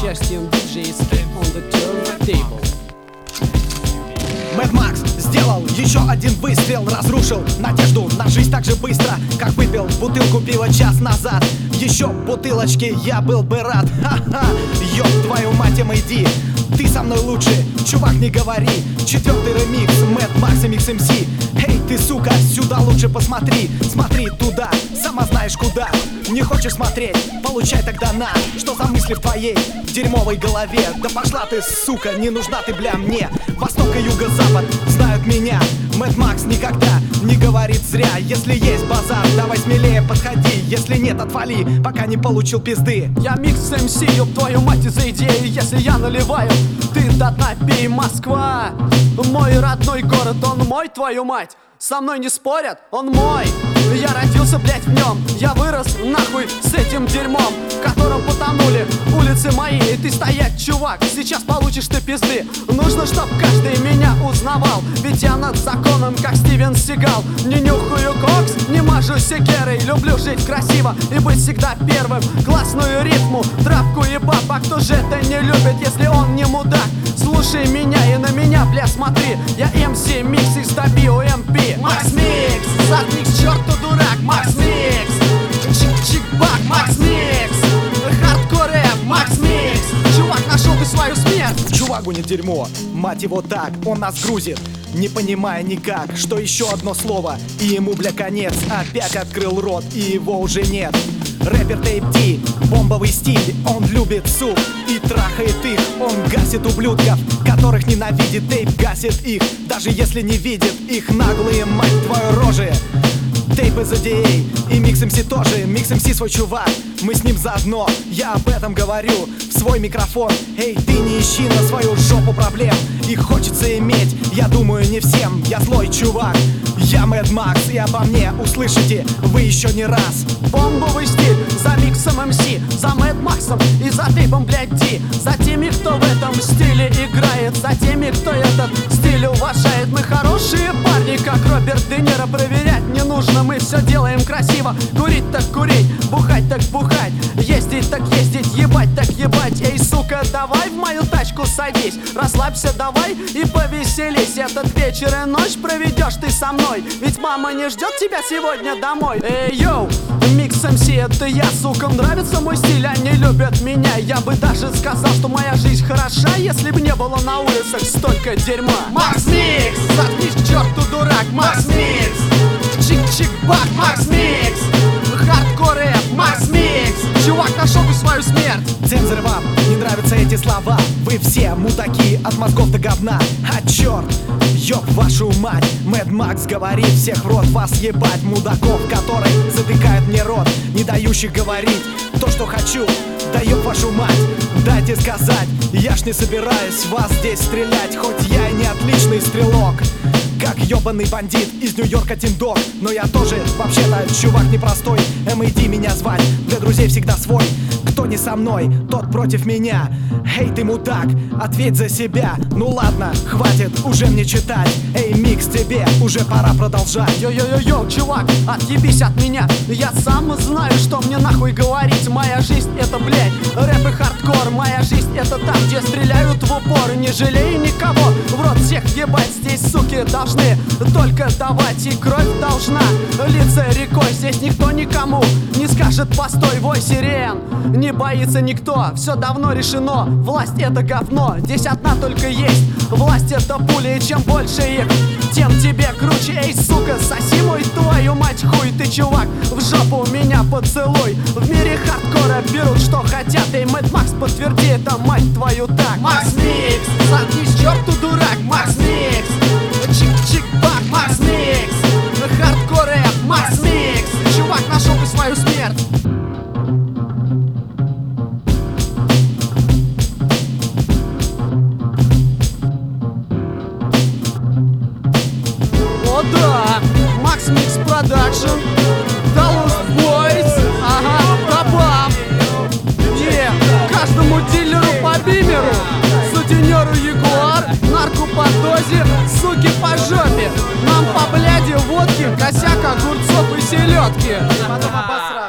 suggestion, DJ skip on the turntable. Mad Max сделал еще один выстрел, разрушил надежду на жизнь так же быстро, как выпил бутылку пива час назад. Еще бутылочки, я был бы рад. Ха-ха, ёб твою мать, MAD, ты со мной лучше, чувак, не говори. Четвертый ремикс, Mad Max и Mix MC. Эй, ты, сука, сюда лучше посмотри. Смотри туда, сама знаешь куда. Не хочешь смотреть? Получай тогда на. Что за мысли в твоей дерьмовой голове? Да пошла ты, сука, не нужна ты, бля, мне. Восток и юго-запад знают меня. Mad Max никогда не говорит зря. Если есть базар, давай смелее подходи. Если нет, отвали, пока не получил пизды. Я Mix MC, ёб твою мать, из-за идеи. Если я наливаю, ты до дна пей. Москва, мой родной город, он мой, твою мать. Со мной не спорят, он мой. Я родился, блять, в нем. Я вырос, нахуй, с этим дерьмом, в котором потонули улицы мои. И ты стоять, чувак, сейчас получишь ты пизды. Нужно, чтоб каждый меня узнавал, ведь я над законом, как Стивен Сигал. Не нюхаю кокс, не мажу секерой. Люблю жить красиво и быть всегда первым. Классную ритму, травку и баб. А кто же это не любит, если он не мудак? Слушай меня и на меня, бля, смотри. Я MC Mix из WMP. Макс Микс, заткнись, черту дурак. Макс Микс, чик-чик-бак. Макс Микс, хардкор рэп. Макс Микс, чувак, нашел ты свою смерть. Чувагу не дерьмо, мать его так, он нас грузит, не понимая никак, что еще одно слово, и ему, бля, конец. Опять открыл рот, и его уже нет. Рэпер Тейп Ди, бомбовый стиль, он любит суп и трахает их. Он гасит ублюдков, которых ненавидит. Тейп гасит их, даже если не видит их наглые, мать твою, рожи. Тейп из ADA и Mix MC тоже. Mix MC свой чувак, мы с ним заодно. Я об этом говорю в свой микрофон. Эй, ты не ищи на свою жопу проблем. Их хочется иметь, я думаю, не всем. Я злой чувак, я Mad Max, и обо мне услышите вы еще не раз. Бомбовый стиль за Миксом MC, за Mad Max'ом и за Тейпом, блядь, Ди. За теми, кто в этом стиле играет, за теми, кто этот стиль уважает. Мы хорошие парни, как Роберт Де Ниро. Проверять не нужно, мы все делаем красиво. Курить так курить, бухать так бухать, ездить так ездить, ебать так ебать. Эй, сука, давай в мою тачку садись, расслабься давай и повеселись. Этот вечер и ночь проведешь ты со мной, ведь мама не ждет тебя сегодня домой. Эй, йоу, Mix MC, это я, сука, нравится мой стиль, они любят меня. Я бы даже сказал, что моя жизнь хороша, если бы не было на улицах столько дерьма. Макс Микс, заткнись к черту, дурак. Макс Микс, чик-чик-бак. Макс Микс, хардкор рэп. Макс Микс, чувак, нашел бы свою смерть. Цензоры, вам не нравятся эти слова. Вы все мудаки от мозгов до говна. А черт, ёб вашу мать, Mad Max говорит, всех в рот вас ебать. Мудаков, которые затыкают мне рот, не дающих говорить то, что хочу. Да ёб вашу мать, дайте сказать, я ж не собираюсь вас здесь стрелять. Хоть я и не отличный стрелок, как ёбаный бандит из Нью-Йорка Тим Дог, но я тоже вообще-то чувак непростой. MAD меня звать, для друзей всегда свой. Кто не со мной, тот против меня. Эй, ты мудак, ответь за себя. Ну ладно, хватит уже мне читать. Эй, Микс, тебе уже пора продолжать. Йо-йо-йо-йо, чувак, отъебись от меня. Я сам знаю, что мне нахуй говорить. Моя жизнь это, блядь, рэп и хардкор. Моя жизнь это там, где стреляют в упор. Не жалею никого, в рот всех ебать. Здесь суки должны только давать, и кровь должна литься рекой. Здесь никто никому не скажет постой, вой сирен. Не боится никто, все давно решено. Власть это говно, здесь одна только есть. Власть это пули, и чем больше их, тем тебе круче. Эй, сука, соси мой твою мать хуй. Ты, чувак, в жопу меня поцелуй. В мире хардкора берут что хотят. Эй, Mad Max, подтверди это, мать твою, так. Макс Микс, заткнись, черту, дурак. Макс Микс, чик-чик-бак. Макс Микс, хардкор рэп. Макс Микс, чувак, нашел бы свою смерть. О да, Макс Микс Продакшн, Dallas Boys, ага, Табам. Каждому дилеру по бимеру, сутенеру Ягуар, нарку по дозе, суки по жопе. Нам по бляде водки, косяк огурцов и селедки.